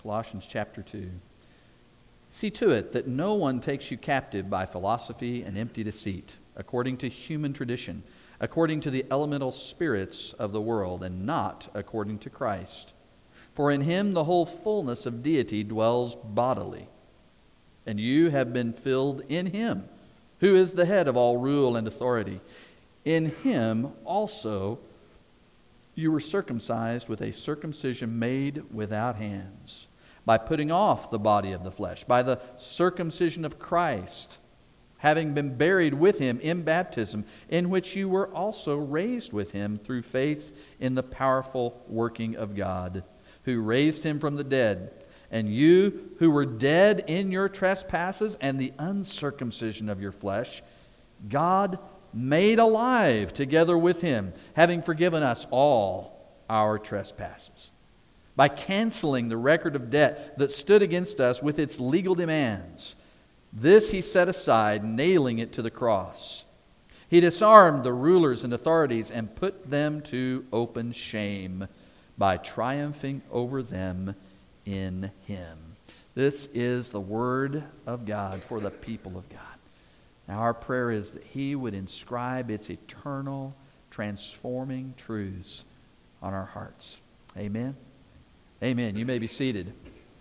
Colossians chapter 2. See to it that no one takes you captive by philosophy and empty deceit, according to human tradition, according to the elemental spirits of the world, and not according to Christ. For in him the whole fullness of deity dwells bodily. And you have been filled in him, who is the head of all rule and authority. In him also you were circumcised with a circumcision made without hands, by putting off the body of the flesh, by the circumcision of Christ, having been buried with him in baptism, in which you were also raised with him through faith in the powerful working of God, who raised him from the dead. And you who were dead in your trespasses and the uncircumcision of your flesh, God made alive together with him, having forgiven us all our trespasses, by canceling the record of debt that stood against us with its legal demands. This he set aside, nailing it to the cross. He disarmed the rulers and authorities and put them to open shame by triumphing over them in him. This is the word of God for the people of God. Now our prayer is that he would inscribe its eternal, transforming truths on our hearts. Amen. Amen. You may be seated.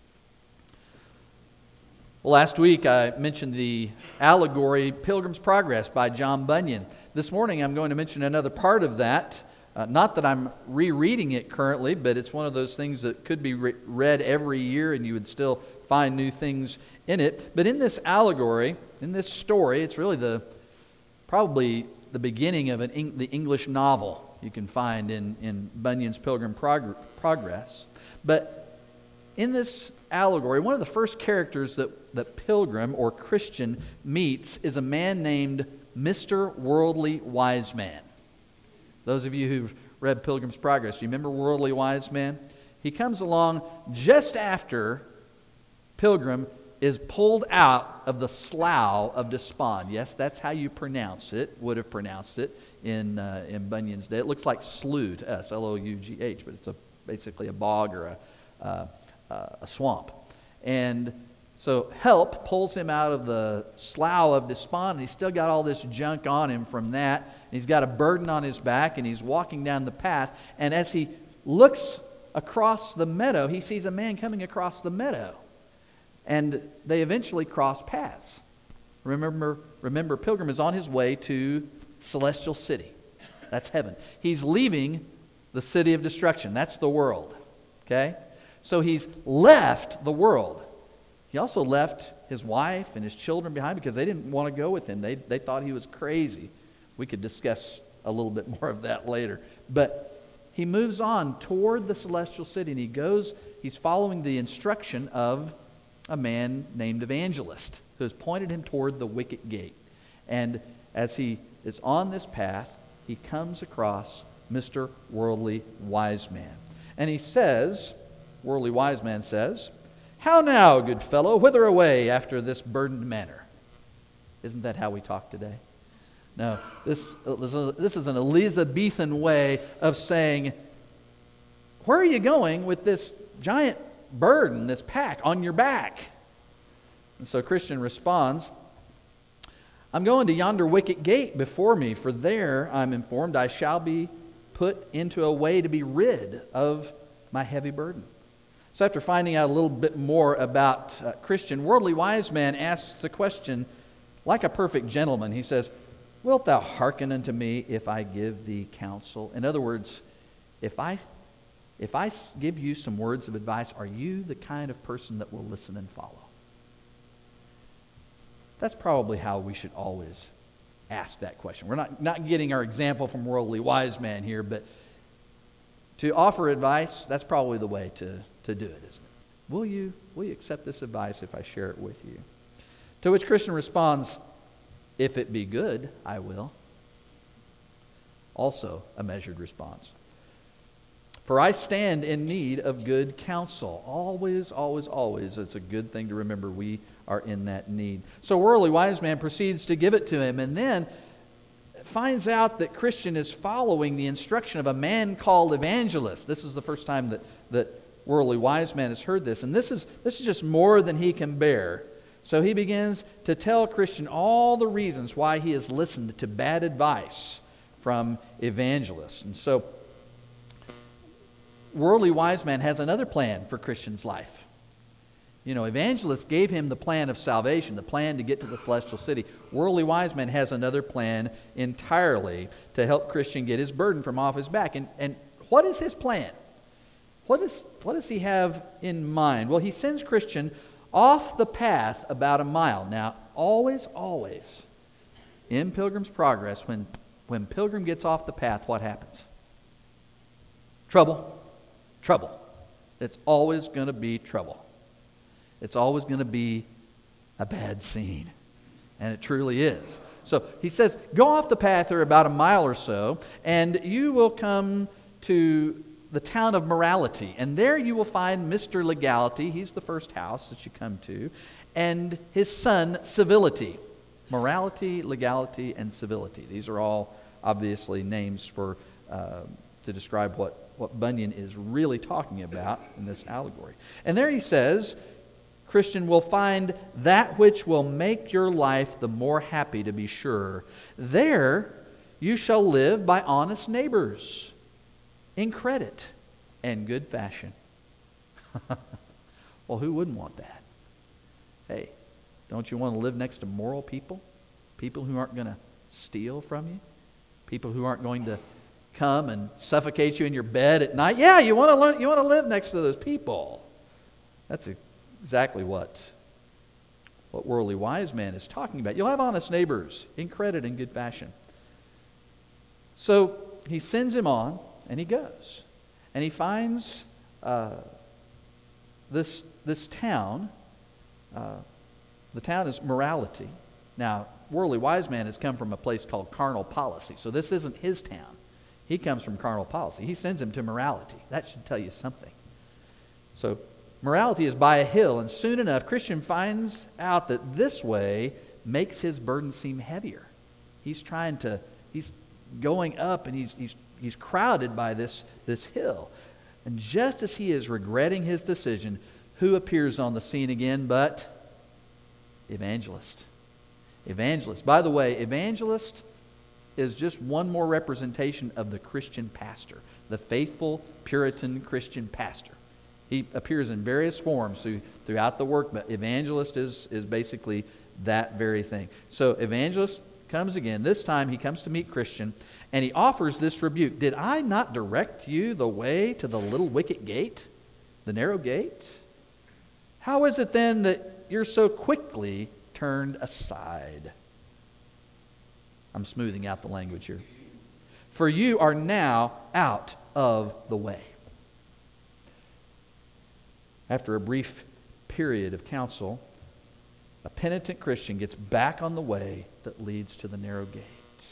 Well, last week I mentioned the allegory Pilgrim's Progress by John Bunyan. This morning I'm going to mention another part of that. Not that I'm rereading it currently, but it's one of those things that could be read every year and you would still find new things in it. But in this allegory, in this story, it's really probably the beginning of the English novel you can find in Bunyan's Pilgrim's Progress. But in this allegory, one of the first characters that Pilgrim or Christian meets is a man named Mr. Worldly Wise Man. Those of you who've read Pilgrim's Progress, do you remember Worldly Wise Man? He comes along just after Pilgrim is pulled out of the slough of despond. Yes, that's how you pronounce it, would have pronounced it in Bunyan's day. It looks like slough to us, L-O-U-G-H, but it's basically a bog or a swamp. And so help pulls him out of the slough of despond, and he's still got all this junk on him from that. And he's got a burden on his back, and he's walking down the path. And as he looks across the meadow, he sees a man coming across the meadow. And they eventually cross paths. Remember, Pilgrim is on his way to Celestial City. That's heaven. He's leaving the city of destruction. That's the world. Okay? So he's left the world. He also left his wife and his children behind because they didn't want to go with him. They thought he was crazy. We could discuss a little bit more of that later. But he moves on toward the Celestial City, and he's following the instruction of a man named Evangelist, who has pointed him toward the wicket gate. And as he is on this path, he comes across Mr. Worldly Wise Man. And he says, Worldly Wise Man says, "How now, good fellow, whither away after this burdened manner?" Isn't that how we talk today? No, this is an Elizabethan way of saying, where are you going with this giant burden, this pack on your back? And so Christian responds, "I'm going to yonder wicket gate before me, for there, I'm informed, I shall be put into a way to be rid of my heavy burden." So after finding out a little bit more about Christian, Worldly Wise Man asks the question, like a perfect gentleman. He says, "Wilt thou hearken unto me if I give thee counsel?" In other words, if I give you some words of advice, are you the kind of person that will listen and follow? That's probably how we should always ask that question. We're not getting our example from Worldly Wise Man here, but to offer advice, that's probably the way to do it, isn't it? Will you accept this advice if I share it with you? To which Christian responds, "If it be good, I will." Also a measured response. "For I stand in need of good counsel." Always, always, always, it's a good thing to remember we are in that need. So Worldly Wise Man proceeds to give it to him, and then finds out that Christian is following the instruction of a man called Evangelist. This is the first time that worldly wise man has heard this, and this is just more than he can bear. So he begins to tell Christian all the reasons why he has listened to bad advice from evangelists. And so, worldly wise man has another plan for Christian's life. You know, evangelists gave him the plan of salvation, the plan to get to the celestial city. Worldly wise man has another plan entirely to help Christian get his burden from off his back. And what is his plan? What does he have in mind? Well, he sends Christian off the path about a mile. Now, always, in Pilgrim's Progress, when Pilgrim gets off the path, what happens? Trouble. It's always going to be trouble. It's always going to be a bad scene. And it truly is. So he says, go off the path or about a mile or so, and you will come to the town of Morality. And there you will find Mr. Legality. He's the first house that you come to. And his son, Civility. Morality, legality, and civility. These are all obviously names for to describe what Bunyan is really talking about in this allegory. And there he says, Christian will find that which will make your life the more happy, to be sure. There you shall live by honest neighbors, in credit and good fashion. Well, who wouldn't want that? Hey, don't you want to live next to moral people? People who aren't going to steal from you? People who aren't going to come and suffocate you in your bed at night? Yeah, you want to live next to those people. That's exactly what worldly wise man is talking about. You'll have honest neighbors in credit and good fashion. So he sends him on, and he goes. And he finds this town. The town is Morality. Now, worldly wise man has come from a place called Carnal Policy. So this isn't his town. He comes from Carnal Policy. He sends him to Morality. That should tell you something. So Morality is by a hill, and soon enough, Christian finds out that this way makes his burden seem heavier. He's going up, and he's crowded by this hill. And just as he is regretting his decision, who appears on the scene again but evangelist? Evangelist. By the way, evangelist is just one more representation of the Christian pastor, the faithful Puritan Christian pastor. He appears in various forms throughout the work, but evangelist is basically that very thing. So evangelist comes again. This time he comes to meet Christian, and he offers this rebuke. Did I not direct you the way to the little wicket gate, the narrow gate? How is it then that you're so quickly turned aside? I'm smoothing out the language here. For you are now out of the way. After a brief period of counsel, a penitent Christian gets back on the way that leads to the narrow gate.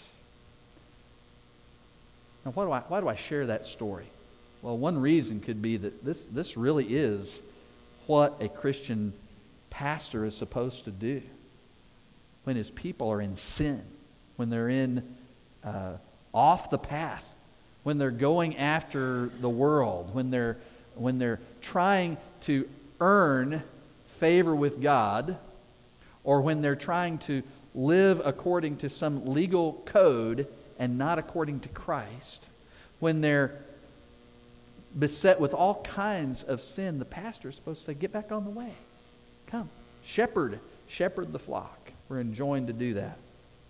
Now, why do I share that story? Well, one reason could be that this really is what a Christian pastor is supposed to do when his people are in sin, when they're in off the path, when they're going after the world, when they're trying to earn favor with God, or when they're trying to live according to some legal code and not according to Christ, when they're beset with all kinds of sin, the pastor is supposed to say, get back on the way. Come, shepherd the flock. We're enjoined to do that.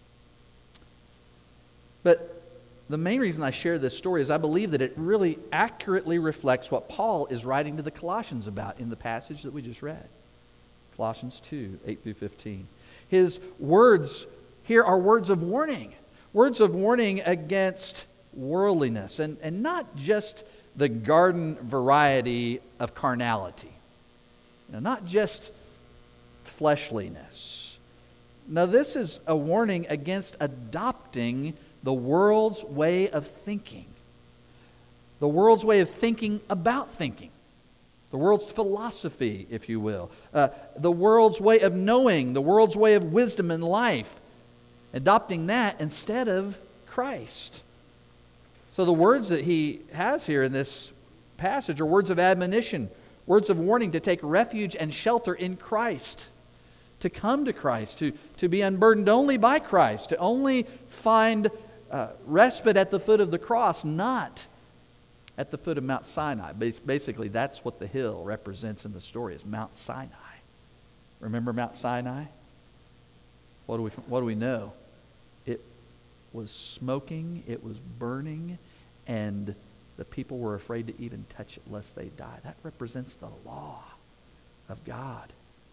But the main reason I share this story is I believe that it really accurately reflects what Paul is writing to the Colossians about in the passage that we just read. Colossians 2, 8 through 15. His words here are words of warning. Words of warning against worldliness. And not just the garden variety of carnality. Not just fleshliness. Now, this is a warning against adopting the world's way of thinking. The world's way of thinking about thinking. The world's philosophy, if you will. The world's way of knowing. The world's way of wisdom and life. Adopting that instead of Christ. So the words that he has here in this passage are words of admonition, words of warning to take refuge and shelter in Christ, to come to Christ, to be unburdened only by Christ, to only find respite at the foot of the cross, not at the foot of Mount Sinai. Basically, that's what the hill represents in the story, is Mount Sinai. Remember Mount Sinai? What do we know? It was smoking, it was burning, and the people were afraid to even touch it lest they die. That represents the law of God.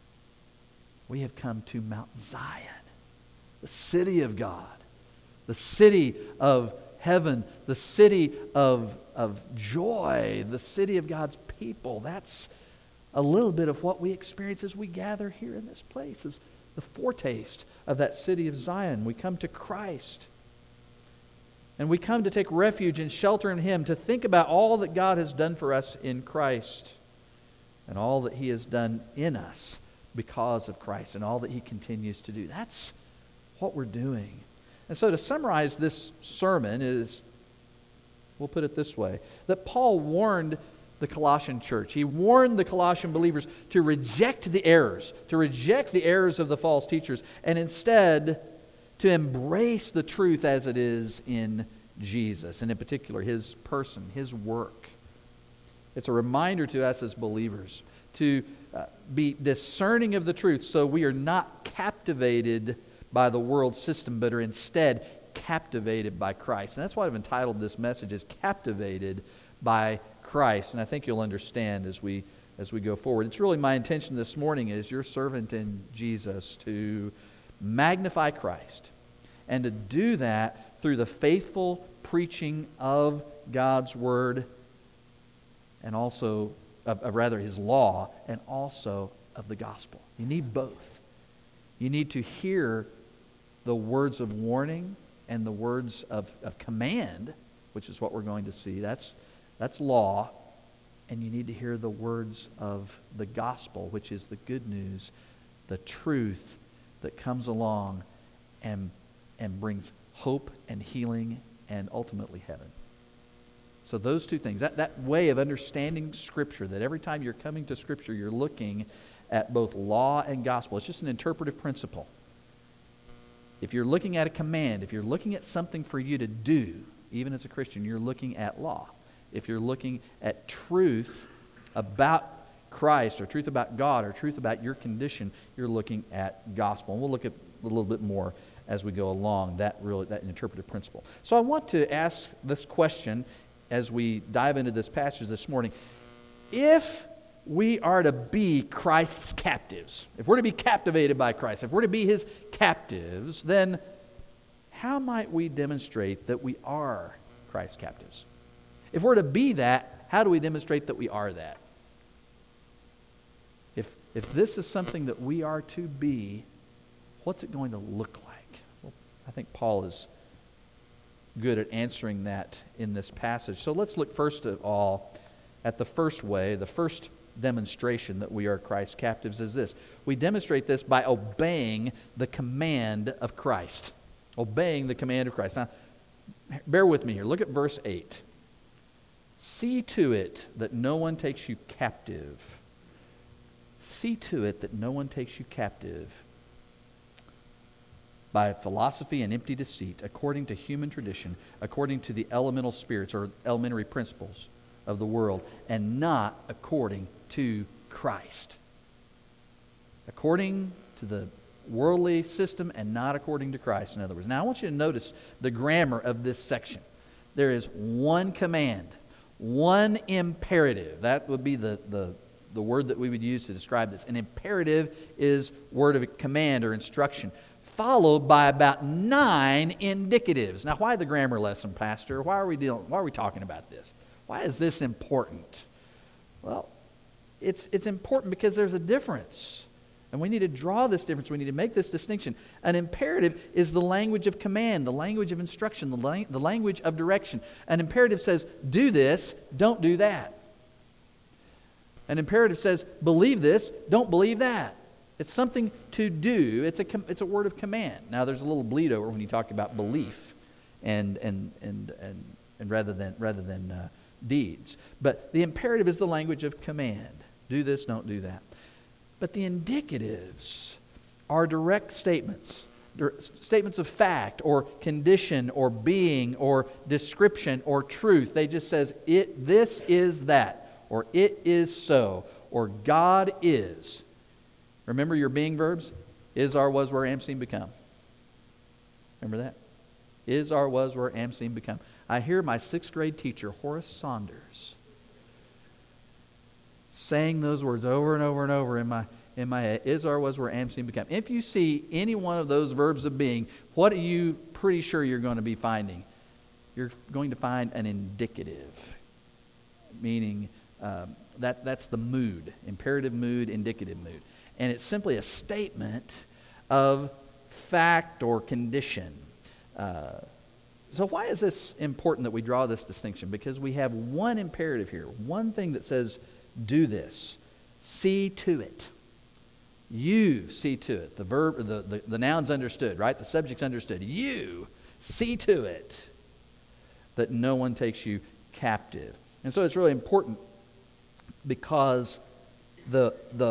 We have come to Mount Zion, the city of God, the city of heaven, the city of joy, the city of God's people. That's a little bit of what we experience as we gather here in this place, is the foretaste of that city of Zion. We come to Christ. And we come to take refuge and shelter in Him, to think about all that God has done for us in Christ, and all that He has done in us because of Christ, and all that He continues to do. That's what we're doing. And so to summarize this sermon is, we'll put it this way, that Paul warned the Colossian church. He warned the Colossian believers to reject the errors of the false teachers, and instead to embrace the truth as it is in Jesus, and in particular His person, His work. It's a reminder to us as believers to be discerning of the truth, so we are not captivated by the world system, but are instead captivated by Christ. And that's why I've entitled this message as Captivated by Christ. And I think you'll understand as we go forward. It's really my intention this morning as your servant in Jesus to magnify Christ, and to do that through the faithful preaching of God's Word, and also rather His law, and also of the gospel. You need both. You need to hear the words of warning and the words of command, which is what we're going to see. That's law. And you need to hear the words of the gospel, which is the good news, the truth that comes along and brings hope and healing and ultimately heaven. So those two things, that way of understanding Scripture, that every time you're coming to Scripture, you're looking at both law and gospel. It's just an interpretive principle. If you're looking at a command, if you're looking at something for you to do, even as a Christian, you're looking at law. If you're looking at truth about Christ, or truth about God, or truth about your condition, you're looking at gospel. And we'll look at a little bit more as we go along, that interpretive principle. So I want to ask this question as we dive into this passage this morning. If we are to be Christ's captives, if we're to be captivated by Christ, if we're to be His captives, then how might we demonstrate that we are Christ's captives? If we're to be that, how do we demonstrate that we are that? If this is something that we are to be, what's it going to look like? Well, I think Paul is good at answering that in this passage. So let's look first of all at the first way, the first demonstration that we are Christ's captives is this. We demonstrate this by obeying the command of Christ. Obeying the command of Christ. Now, bear with me here. Look at verse 8. See to it that no one takes you captive. See to it that no one takes you captive by philosophy and empty deceit, according to human tradition, according to the elemental spirits or elementary principles of the world, and not according to Christ. According to the worldly system and not according to Christ, in other words. Now, I want you to notice the grammar of this section. There is one command, one imperative. That would be the word that we would use to describe this. An imperative is word of command or instruction, followed by about 9 indicatives. Now, why the grammar lesson, Pastor? Why are we talking about this? Why is this important? Well, it's important because there's a difference. And we need to draw this difference. We need to make this distinction. An imperative is the language of command, the language of instruction, the language of direction. An imperative says, do this, don't do that. An imperative says, believe this, don't believe that. It's something to do. It's a word of command. Now, there's a little bleed over when you talk about belief, and rather than deeds. But the imperative is the language of command. Do this, don't do that. But the indicatives are direct statements. Statements of fact or condition or being or description or truth. They just says, this is that, or it is so, or God is. Remember your being verbs? Is, are, was, were, am, seem, become. Remember that? Is, are, was, were, am, seem, become. I hear my 6th grade teacher, Horace Saunders, saying those words over and over and over in my head. Is, are, was, were, am, seem, become. If you see any one of those verbs of being, what are you pretty sure you're going to be finding? You're going to find an indicative, meaning that's the mood, imperative mood, indicative mood. And it's simply a statement of fact or condition. So why is this important that we draw this distinction? Because we have one imperative here, one thing that says, do this. See to it. You see to it. The verb, the noun's understood, right? The subject's understood. You see to it that no one takes you captive. And so it's really important because the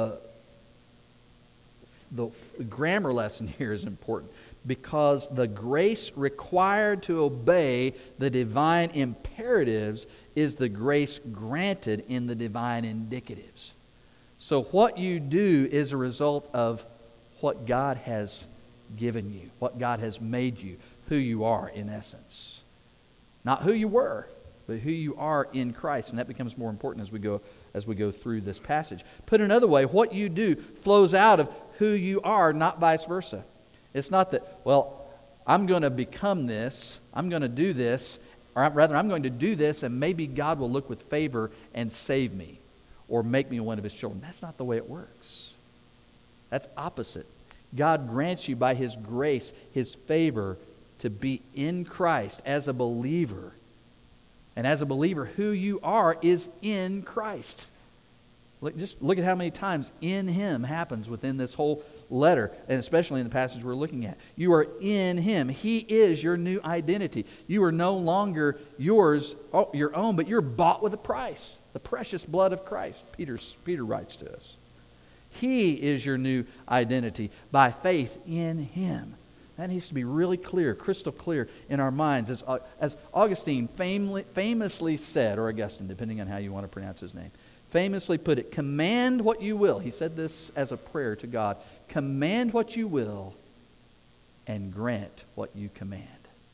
grammar lesson here is important, because the grace required to obey the divine imperatives is the grace granted in the divine indicatives. So what you do is a result of what God has given you, what God has made you, who you are in essence. Not who you were, but who you are in Christ. And that becomes more important as we go through this passage. Put another way, what you do flows out of who you are, not vice versa. It's not that, well, I'm going to become this, I'm going to do this, or rather I'm going to do this and maybe God will look with favor and save me or make me one of His children. That's not the way it works. That's opposite. God grants you by His grace, His favor, to be in Christ as a believer. And as a believer, who you are is in Christ. Just look at how many times in Him happens within this whole letter, and especially in the passage we're looking at. You are in Him. He is your new identity. You are no longer your own, but you're bought with a price. The precious blood of Christ, Peter writes to us. He is your new identity by faith in Him. That needs to be really clear, crystal clear in our minds. As Augustine famously said, or Augustine, depending on how you want to pronounce his name, famously put it, command what you will. He said this as a prayer to God. Command what you will and grant what you command.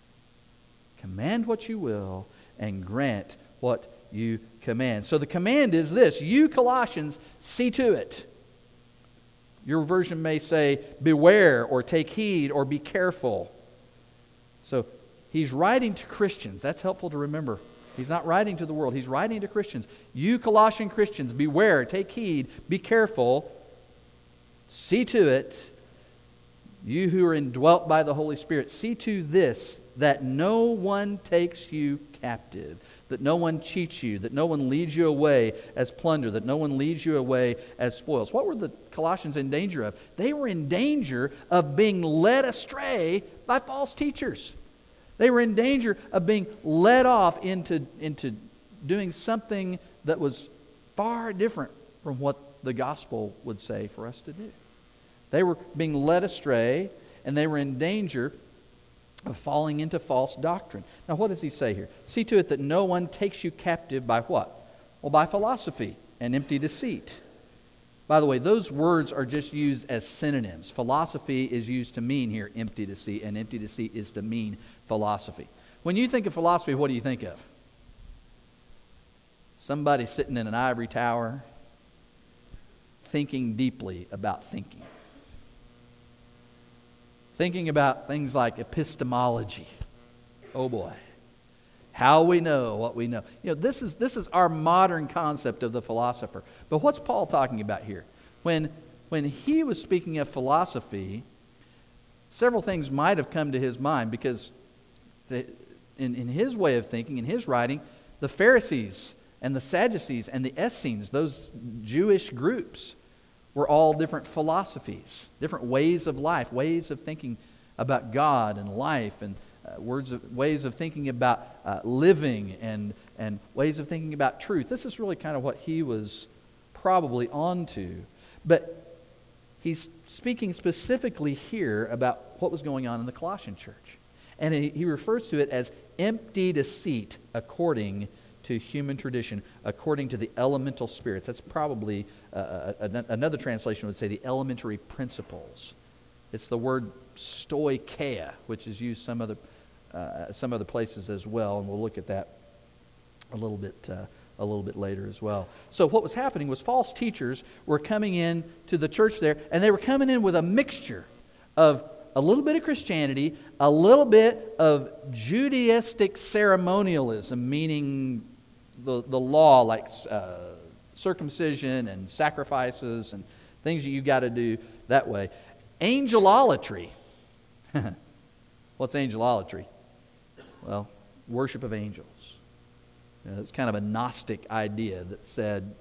Command what you will and grant what you command. So the command is this. You Colossians, see to it. Your version may say, beware or take heed or be careful. So he's writing to Christians. That's helpful to remember. He's not writing to the world. He's writing to Christians. You Colossian Christians, beware, take heed, be careful, see to it. You who are indwelt by the Holy Spirit, see to this, that no one takes you captive, that no one cheats you, that no one leads you away as plunder, that no one leads you away as spoils. What were the Colossians in danger of? They were in danger of being led astray by false teachers. They were in danger of being led off into doing something that was far different from what the gospel would say for us to do. They were being led astray, and they were in danger of falling into false doctrine. Now, what does he say here? See to it that no one takes you captive by what? Well, by philosophy and empty deceit. By the way, those words are just used as synonyms. Philosophy is used to mean here empty deceit, and empty deceit is to mean philosophy. When you think of philosophy, what do you think of? Somebody sitting in an ivory tower thinking deeply about thinking. Thinking about things like epistemology. Oh boy. How we know what we know. You know, this is our modern concept of the philosopher. But what's Paul talking about here? When he was speaking of philosophy, several things might have come to his mind, because in his way of thinking, in his writing, the Pharisees and the Sadducees and the Essenes, those Jewish groups, were all different philosophies, different ways of life, ways of thinking about God and life and ways of thinking about living and ways of thinking about truth. This is really kind of what he was probably onto. But he's speaking specifically here about what was going on in the Colossian church. And he refers to it as empty deceit according to human tradition, according to the elemental spirits. That's probably, another translation would say the elementary principles. It's the word stoicheia, which is used some other places as well, and we'll look at that a little bit later as well. So what was happening was false teachers were coming in to the church there, and they were coming in with a mixture of a little bit of Christianity, a little bit of Judaistic ceremonialism, meaning the law, like circumcision and sacrifices and things that you got to do that way. Angelolatry. What's angelolatry? Well, worship of angels. It's kind of a Gnostic idea that said,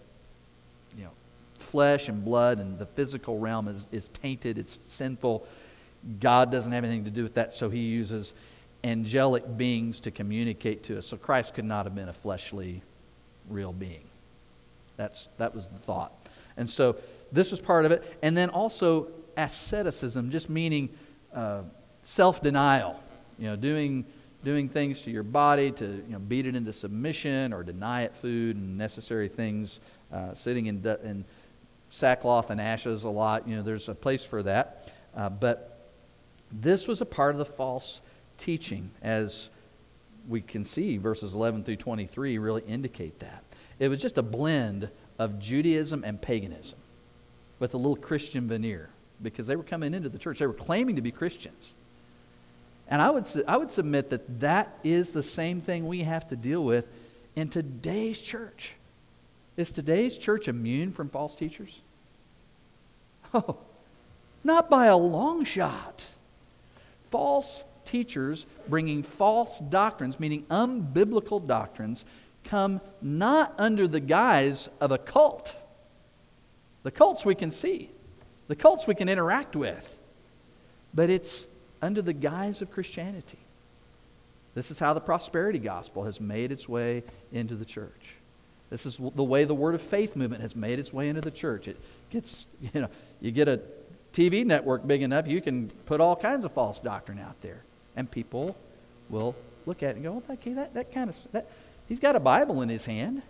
flesh and blood and the physical realm is tainted, it's sinful. God doesn't have anything to do with that, so he uses angelic beings to communicate to us. So Christ could not have been a fleshly, real being. That was the thought. And so this was part of it. And then also asceticism, just meaning self-denial. Doing things to your body to beat it into submission or deny it food and necessary things. Sitting in sackcloth and ashes a lot. There's a place for that. But this was a part of the false teaching, as we can see verses 11 through 23 really indicate that. It was just a blend of Judaism and paganism with a little Christian veneer, because they were coming into the church. They were claiming to be Christians. And I would submit that is the same thing we have to deal with in today's church. Is today's church immune from false teachers? Oh, not by a long shot. False teachers bringing false doctrines, meaning unbiblical doctrines, come not under the guise of a cult. The cults we can see. The cults we can interact with. But it's under the guise of Christianity. This is how the prosperity gospel has made its way into the church. This is the way the Word of Faith movement has made its way into the church. It gets, you get a TV network big enough, you can put all kinds of false doctrine out there. And people will look at it and go, okay, that he's got a Bible in his hand.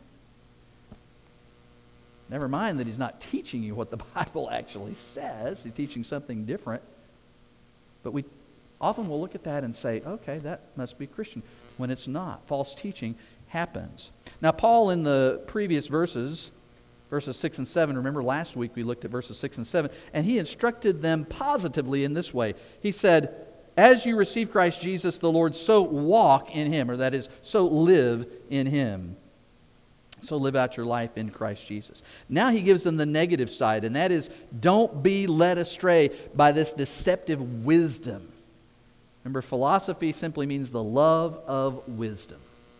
Never mind that he's not teaching you what the Bible actually says. He's teaching something different. But we often will look at that and say, okay, that must be Christian, when it's not. False teaching happens. Now, Paul in the previous verses 6 and 7, remember last week we looked at verses 6 and 7, and he instructed them positively in this way. He said, as you receive Christ Jesus the Lord, so walk in him, or that is, so live in him. So live out your life in Christ Jesus. Now he gives them the negative side, and that is, don't be led astray by this deceptive wisdom. Remember, philosophy simply means the love of wisdom.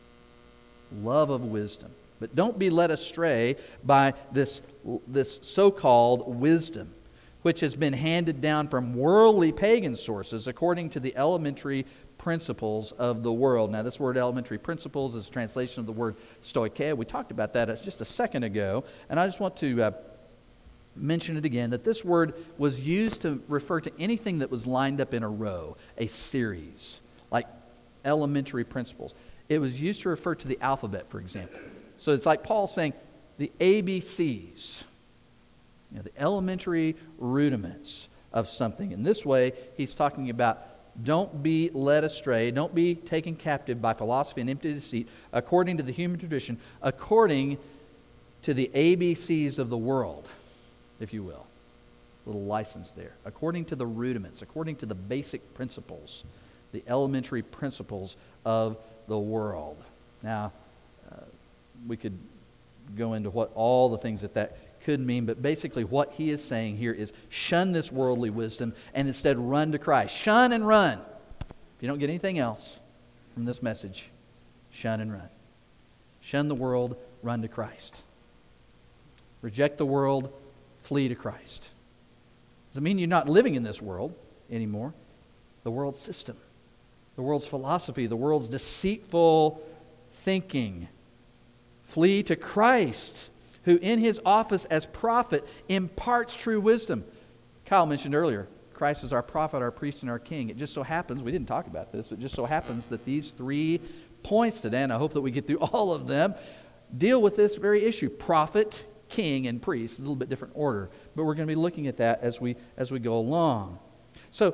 Love of wisdom. But don't be led astray by this so-called wisdom, which has been handed down from worldly pagan sources according to the elementary principles of the world. Now, this word elementary principles is a translation of the word stoicheia. We talked about that just a second ago, and I just want to mention it again, that this word was used to refer to anything that was lined up in a row, a series, like elementary principles. It was used to refer to the alphabet, for example. So it's like Paul saying the ABCs, the elementary rudiments of something. In this way, he's talking about don't be led astray, don't be taken captive by philosophy and empty deceit, according to the human tradition, according to the ABCs of the world, if you will. Little license there. According to the rudiments, according to the basic principles, the elementary principles of the world. Now, we could go into what all the things that could mean, but basically what he is saying here is shun this worldly wisdom and instead run to Christ. Shun and run. If you don't get anything else from this message, shun and run. Shun the world, run to Christ. Reject the world, flee to Christ. Doesn't mean you're not living in this world anymore. The world system. the world's philosophy, the world's deceitful thinking. Flee to Christ, who in his office as prophet imparts true wisdom. Kyle mentioned earlier, Christ is our prophet, our priest, and our king. It just so happens, we didn't talk about this, but it just so happens that these 3 points today, and I hope that we get through all of them, deal with this very issue. Prophet, king, and priest. A little bit different order. But we're going to be looking at that as we go along. So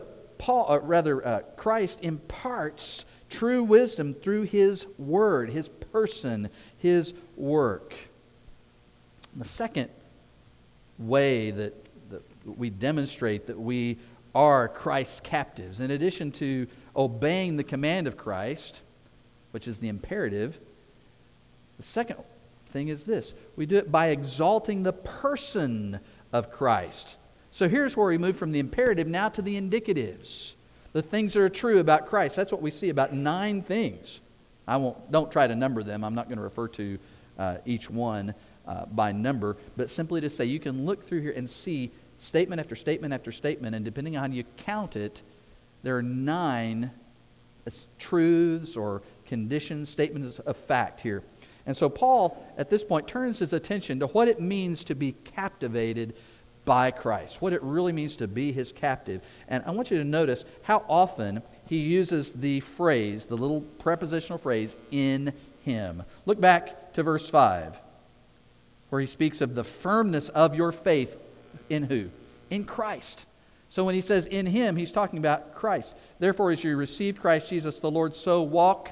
Christ imparts true wisdom through his word, his person, his work. The second way that we demonstrate that we are Christ's captives, in addition to obeying the command of Christ, which is the imperative, the second thing is this. We do it by exalting the person of Christ. So here's where we move from the imperative now to the indicatives. The things that are true about Christ. That's what we see, about 9 things. Don't try to number them. I'm not going to refer to each one by number, but simply to say you can look through here and see statement after statement after statement, and depending on how you count it, there are 9 truths or conditions, statements of fact here. And so Paul, at this point, turns his attention to what it means to be captivated by Christ, what it really means to be his captive. And I want you to notice how often he uses the phrase, the little prepositional phrase, in him. Look back to verse 5, where he speaks of the firmness of your faith in who? In Christ. So when he says in him, he's talking about Christ. Therefore, as you received Christ Jesus the Lord, so walk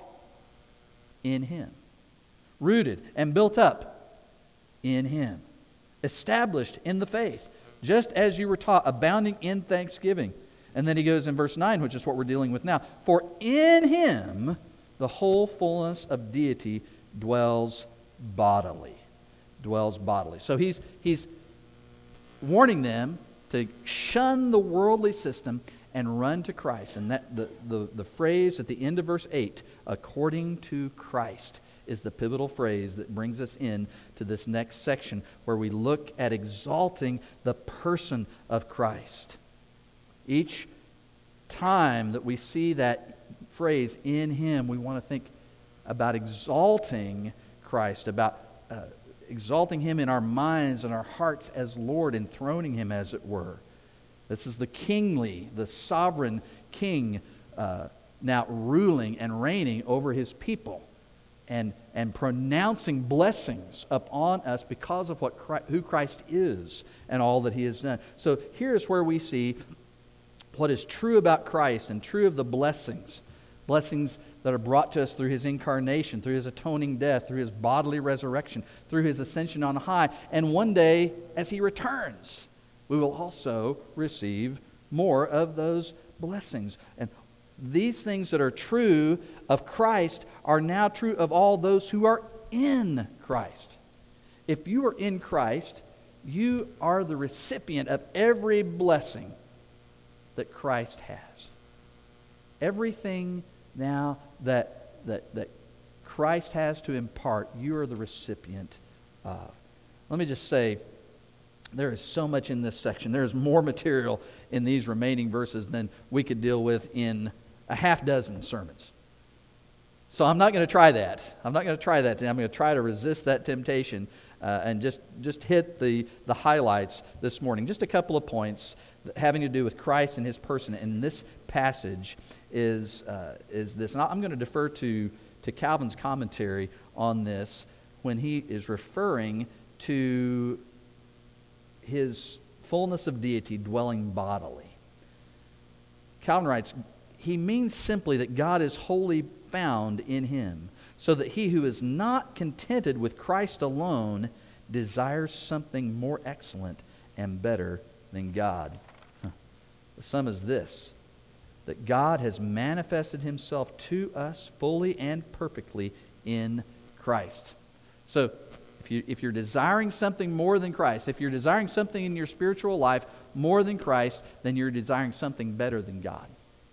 in him. Rooted and built up in him. Established in the faith, just as you were taught, abounding in thanksgiving. And then he goes in verse 9, which is what we're dealing with now. For in him the whole fullness of deity dwells bodily. Dwells bodily. So he's warning them to shun the worldly system and run to Christ. And that the phrase at the end of verse 8, according to Christ, is the pivotal phrase that brings us in to this next section where we look at exalting the person of Christ. Each time that we see that phrase, in him, we want to think about exalting Christ, about exalting him in our minds and our hearts as Lord, enthroning him as it were. This is the kingly, the sovereign king now ruling and reigning over his people. And pronouncing blessings upon us because of who Christ is and all that he has done. So here's where we see what is true about Christ and true of the blessings. Blessings that are brought to us through his incarnation, through his atoning death, through his bodily resurrection, through his ascension on high. And one day, as he returns, we will also receive more of those blessings. And these things that are true of Christ are now true of all those who are in Christ. If you are in Christ, you are the recipient of every blessing that Christ has. Everything now that Christ has to impart, you are the recipient of. Let me just say, there is so much in this section. There is more material in these remaining verses than we could deal with in a half dozen sermons. So I'm not going to try that. I'm not going to try that today. I'm going to try to resist that temptation and just hit the highlights this morning. Just a couple of points having to do with Christ and his person in this passage is this. And I'm going to defer to Calvin's commentary on this when he is referring to his fullness of deity dwelling bodily. Calvin writes, he means simply that God is wholly found in him, so that he who is not contented with Christ alone desires something more excellent and better than God. The sum is this, that God has manifested himself to us fully and perfectly in Christ. So, if you're desiring something more than Christ, if you're desiring something in your spiritual life more than Christ, then you're desiring something better than God.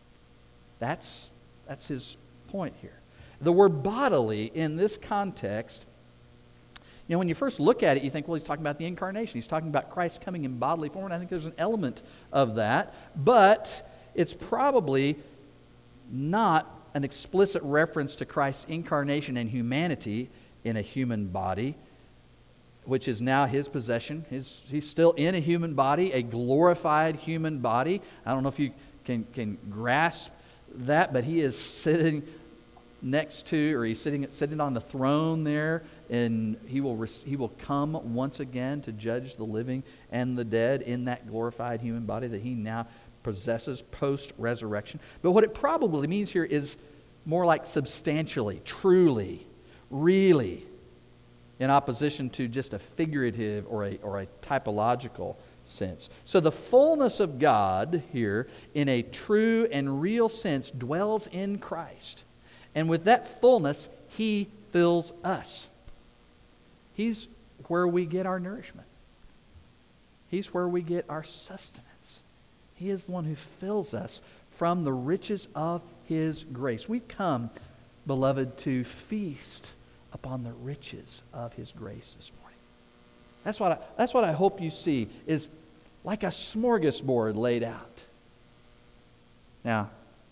That's his point here. The word bodily in this context, when you first look at it, you think, well, he's talking about the incarnation. He's talking about Christ coming in bodily form, and I think there's an element of that. But it's probably not an explicit reference to Christ's incarnation and humanity in a human body, which is now his possession. He's still in a human body, a glorified human body. I don't know if you can grasp that, but he is sitting next to, or he's sitting on the throne there, and he will come once again to judge the living and the dead in that glorified human body that he now possesses post-resurrection. But what it probably means here is more like substantially, truly, really, in opposition to just a figurative or a typological sense. So the fullness of God here, in a true and real sense, dwells in Christ. And with that fullness, he fills us. He's where we get our nourishment. He's where we get our sustenance. He is the one who fills us from the riches of his grace. We've come, beloved, to feast upon the riches of his grace this morning. That's what I hope you see, is like a smorgasbord laid out. Now,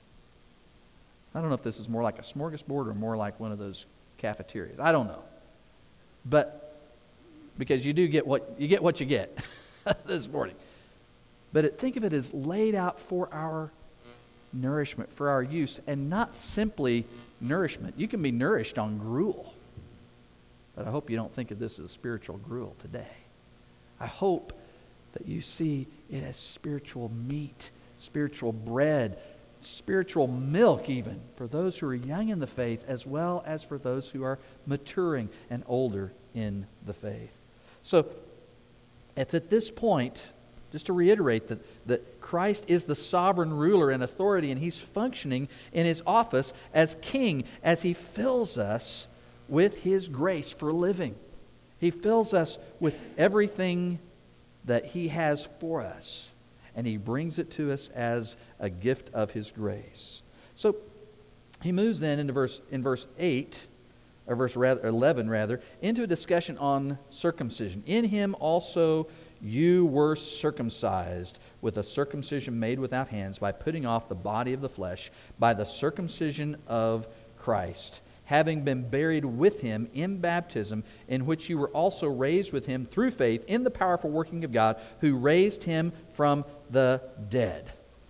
I don't know if this is more like a smorgasbord or more like one of those cafeterias. I don't know. But because you get what you get this morning. But think of it as laid out for our nourishment, for our use, and not simply nourishment. You can be nourished on gruel. But I hope you don't think of this as spiritual gruel today. I hope that you see it as spiritual meat, spiritual bread, spiritual milk even, for those who are young in the faith as well as for those who are maturing and older in the faith. So it's at this point, just to reiterate, that Christ is the sovereign ruler and authority, and he's functioning in his office as king as he fills us with his grace for living. He fills us with everything that he has for us, and he brings it to us as a gift of his grace. So he moves then into verse 8, or verse 11 rather, into a discussion on circumcision. In him also you were circumcised with a circumcision made without hands, by putting off the body of the flesh by the circumcision of Christ, having been buried with him in baptism, in which you were also raised with him through faith in the powerful working of God, who raised him from the dead.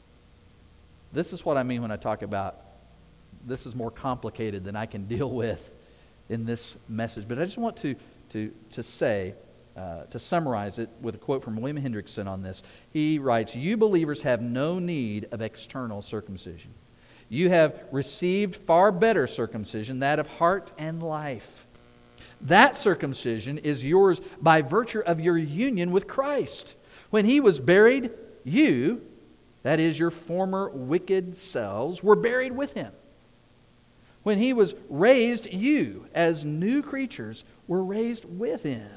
This is what I mean when I talk about this is more complicated than I can deal with in this message. But I just want to say, to summarize it with a quote from William Hendrickson on this. He writes, "You believers have no need of external circumcision. You have received far better circumcision, that of heart and life. That circumcision is yours by virtue of your union with Christ. When he was buried, you, that is your former wicked selves, were buried with him. When he was raised, you, as new creatures, were raised with him.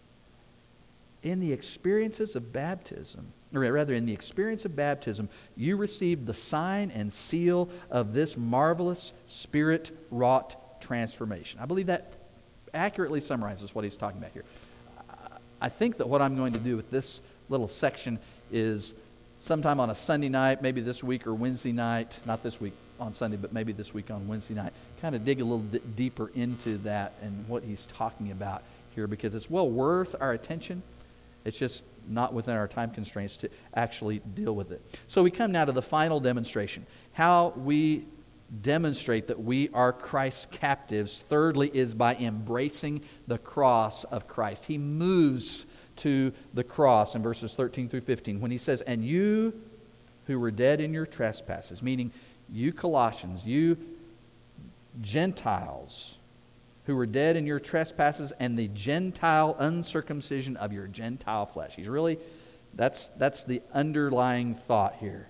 In the experiences of baptism, or rather in the experience of baptism, you received the sign and seal of this marvelous Spirit-wrought transformation." I believe that accurately summarizes what he's talking about here. I think that what I'm going to do with this little section is sometime on a Sunday night, maybe this week or Wednesday night, not this week on Sunday, but maybe this week on Wednesday night, kind of dig a little deeper into that and what he's talking about here, because it's well worth our attention. It's just not within our time constraints to actually deal with it. So we come now to the final demonstration. How we demonstrate that we are Christ's captives, thirdly, is by embracing the cross of Christ. He moves to the cross in verses 13 through 15 when he says, "And you who were dead in your trespasses," meaning you Colossians, you Gentiles, who were dead in your trespasses and the Gentile uncircumcision of your Gentile flesh. He's really, that's the underlying thought here.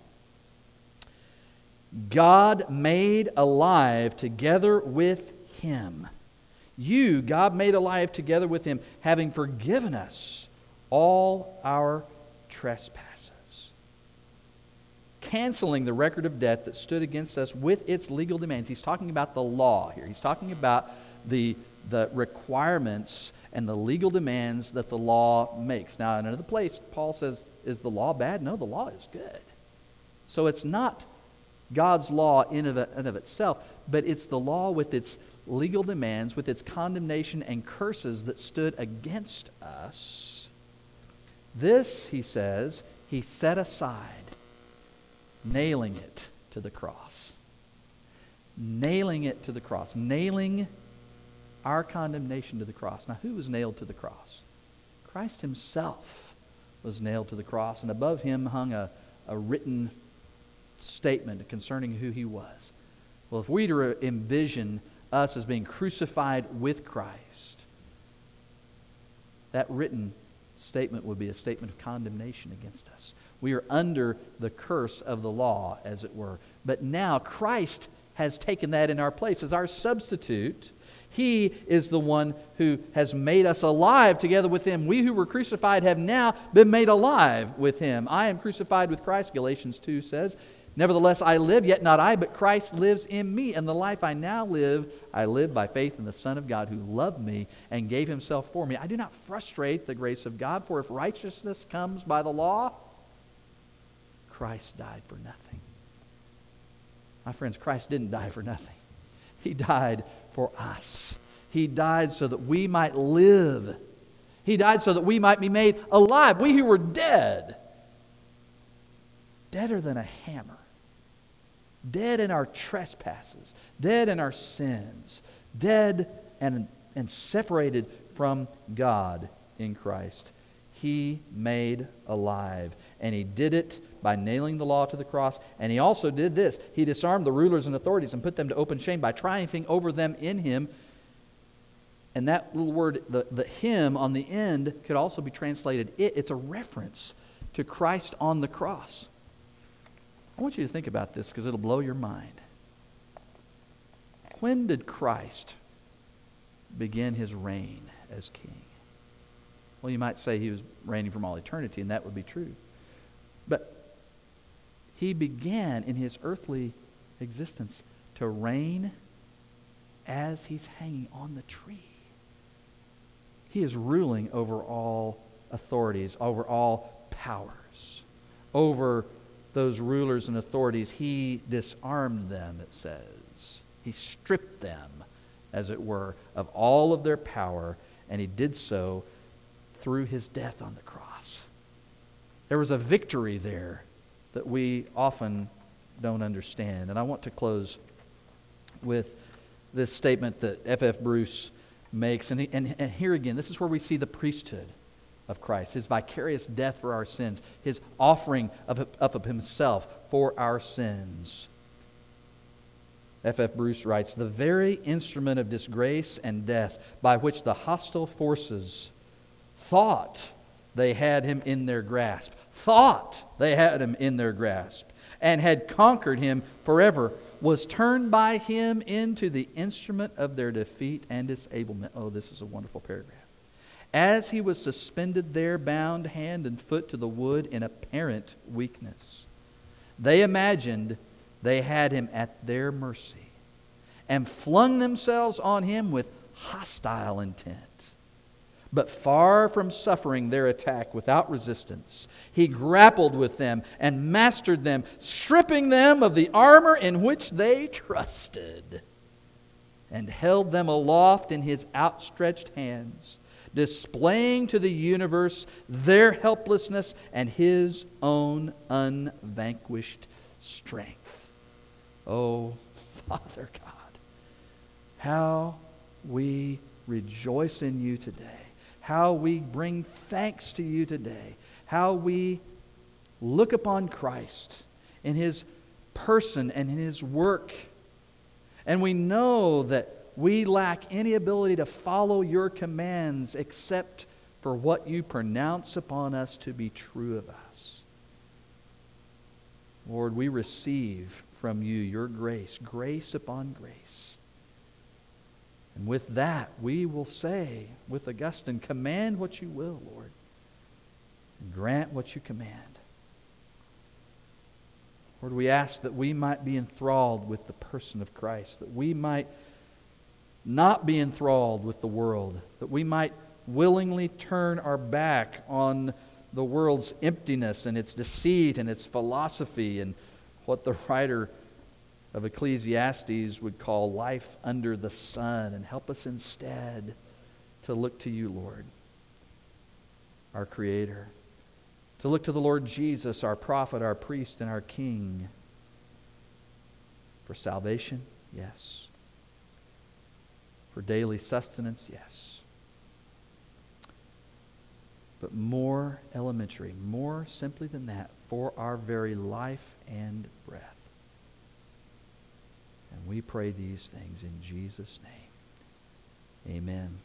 God made alive together with him. You, God made alive together with him, having forgiven us all our trespasses, canceling the record of debt that stood against us with its legal demands. He's talking about the law here. He's talking about the requirements and the legal demands that the law makes. Now, in another place, Paul says, is the law bad? No, the law is good. So it's not God's law in and of itself, but it's the law with its legal demands, with its condemnation and curses that stood against us. This, he says, he set aside, nailing it to the cross. Nailing it to the cross. Nailing our condemnation to the cross. Now, who was nailed to the cross? Christ himself was nailed to the cross, and above him hung a written statement concerning who he was. Well, if we were to envision us as being crucified with Christ, that written statement would be a statement of condemnation against us. We are under the curse of the law, as it were. But now Christ has taken that in our place as our substitute. He is the one who has made us alive together with him. We who were crucified have now been made alive with him. I am crucified with Christ, Galatians 2 says. Nevertheless, I live, yet not I, but Christ lives in me. And the life I now live, I live by faith in the Son of God who loved me and gave himself for me. I do not frustrate the grace of God, for if righteousness comes by the law, Christ died for nothing. My friends, Christ didn't die for nothing. He died for us. He died so that we might live. He died so that we might be made alive. We who were dead, deader than a hammer, dead in our trespasses, dead in our sins, dead and separated from God in Christ. He made alive. And he did it by nailing the law to the cross. And he also did this. He disarmed the rulers and authorities and put them to open shame by triumphing over them in him. And that little word, the him on the end, could also be translated it. It's a reference to Christ on the cross. I want you to think about this because it'll blow your mind. When did Christ begin his reign as king? Well, you might say he was reigning from all eternity, and that would be true. But he began in his earthly existence to reign as he's hanging on the tree. He is ruling over all authorities, over all powers, over those rulers and authorities. He disarmed them, it says. He stripped them, as it were, of all of their power, and he did so through his death on the cross. There was a victory there that we often don't understand. And I want to close with this statement that F.F. Bruce makes. And here again, this is where we see the priesthood of Christ, his vicarious death for our sins, his offering of himself for our sins. F.F. Bruce writes, "The very instrument of disgrace and death by which the hostile forces thought they had him in their grasp, and had conquered him forever, was turned by him into the instrument of their defeat and disablement." Oh, this is a wonderful paragraph. "As he was suspended there, bound hand and foot to the wood in apparent weakness, they imagined they had him at their mercy, and flung themselves on him with hostile intent. But far from suffering their attack without resistance, he grappled with them and mastered them, stripping them of the armor in which they trusted, and held them aloft in his outstretched hands, displaying to the universe their helplessness and his own unvanquished strength." Oh, Father God, how we rejoice in you today. How we bring thanks to you today. How we look upon Christ in his person and in his work. And we know that we lack any ability to follow your commands except for what you pronounce upon us to be true of us. Lord, we receive from you your grace, grace upon grace. And with that, we will say, with Augustine, command what you will, Lord, and grant what you command. Lord, we ask that we might be enthralled with the person of Christ, that we might not be enthralled with the world, that we might willingly turn our back on the world's emptiness and its deceit and its philosophy and what the writer of Ecclesiastes would call life under the sun, and help us instead to look to you, Lord, our Creator, to look to the Lord Jesus, our prophet, our priest, and our King, for salvation, yes. For daily sustenance, yes. But more elementary, more simply than that, for our very life and breath. And we pray these things in Jesus' name. Amen.